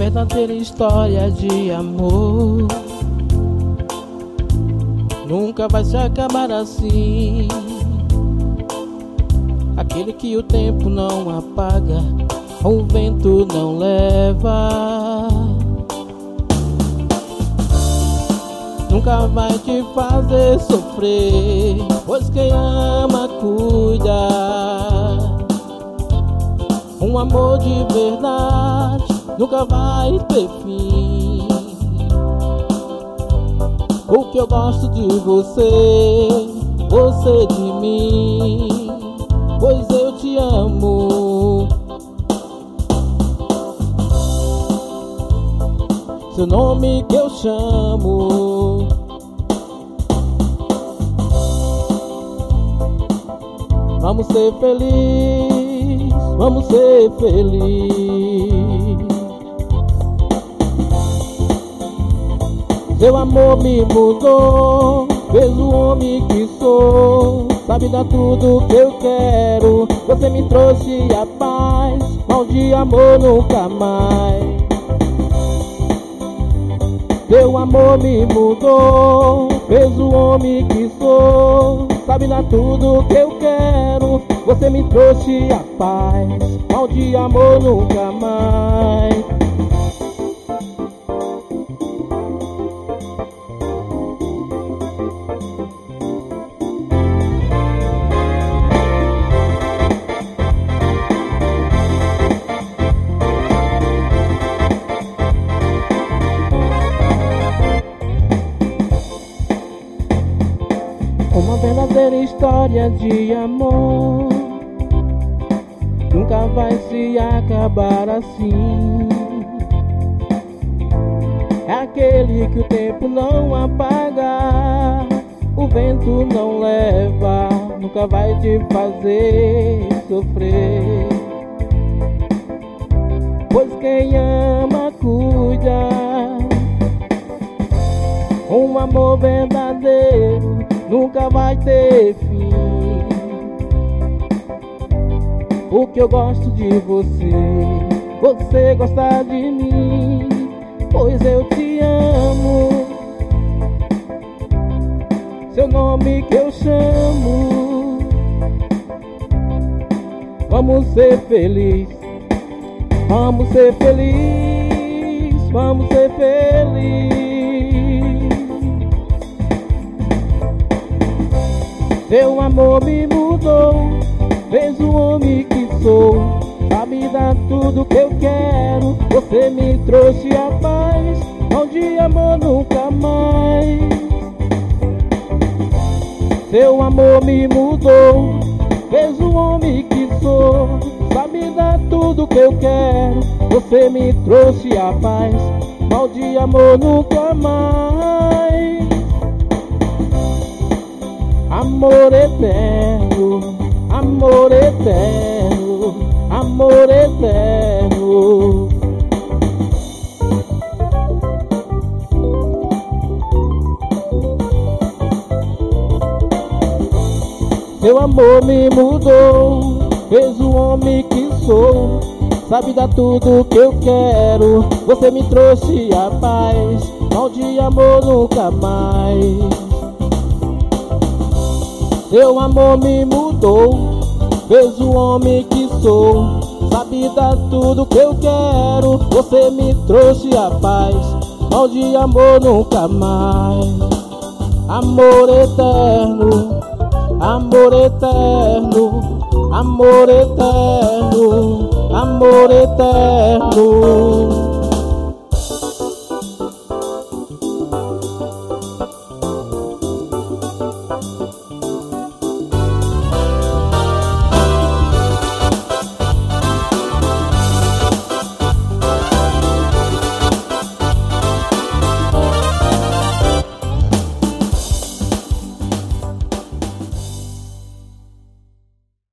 verdadeira história de amor nunca vai se acabar assim. Aquele que o tempo não apaga, o vento não leva, nunca vai te fazer sofrer, pois quem ama cuida. Um amor de verdade nunca vai ter fim. O que eu gosto de você, você de mim, pois eu te amo. Seu nome que eu chamo. Vamos ser felizes, vamos ser felizes. Seu amor me mudou, fez o homem que sou. Sabe dar tudo que eu quero. Você me trouxe a paz, mal de amor nunca mais. Seu amor me mudou, fez o homem que sou. Sabe dar tudo que eu quero. Você me trouxe a paz, mal de amor nunca mais. Uma verdadeira história de amor nunca vai se acabar assim. É aquele que o tempo não apaga, o vento não leva, nunca vai te fazer sofrer, pois quem ama cuida. Um amor verdadeiro nunca vai ter fim. O que eu gosto de você, você gosta de mim, pois eu te amo. Seu nome que eu chamo. Vamos ser felizes, vamos ser felizes, vamos ser felizes. Seu amor me mudou, fez o homem que sou. Sabe dar tudo que eu quero. Você me trouxe a paz, mal de amor nunca mais. Seu amor me mudou, fez o homem que sou. Sabe dar tudo que eu quero. Você me trouxe a paz, mal de amor nunca mais. Amor eterno, amor eterno, amor eterno. Seu amor me mudou, fez o homem que sou. Sabe dar tudo que eu quero. Você me trouxe a paz, mal de amor nunca mais. Seu amor me mudou, fez o homem que sou. Sabe dar tudo que eu quero. Você me trouxe a paz, mal de amor nunca mais. Amor eterno, amor eterno, amor eterno, amor eterno.